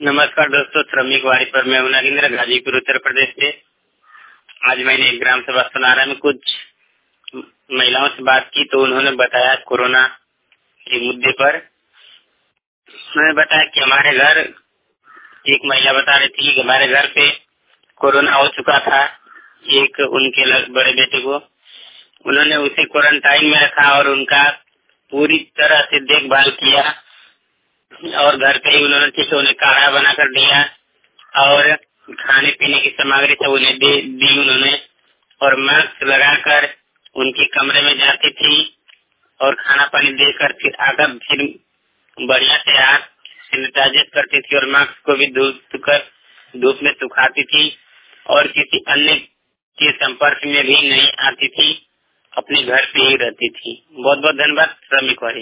नमस्कार दोस्तों, श्रमिक वाणी पर मैं हूं नागेंद्र, गाजीपुर उत्तर प्रदेश से। आज मैंने एक ग्राम सभा सुनारा में कुछ महिलाओं से बात की तो उन्होंने बताया कोरोना के मुद्दे पर। उन्होंने बताया कि हमारे घर एक महिला बता रही थी कि हमारे घर पे कोरोना हो चुका था। एक उनके बड़े बेटे को उन्होंने उसे क्वारंटाइन में रखा और उनका पूरी तरह से देखभाल किया और घर पे ही उन्होंने ठीक उन्हें काढ़ा बनाकर दिया और खाने पीने की सामग्री सब उन्हें दी उन्होंने। और मास्क लगाकर उनके कमरे में जाती थी और खाना पानी देकर फिर आकर फिर बढ़िया से हाथ सैनिटाइज करती थी और मास्क को भी धूप में सुखाती थी और किसी अन्य के संपर्क में भी नहीं आती थी। अपने घर पे ही रहती थी। बहुत बहुत धन्यवाद। श्रमिक वाणी।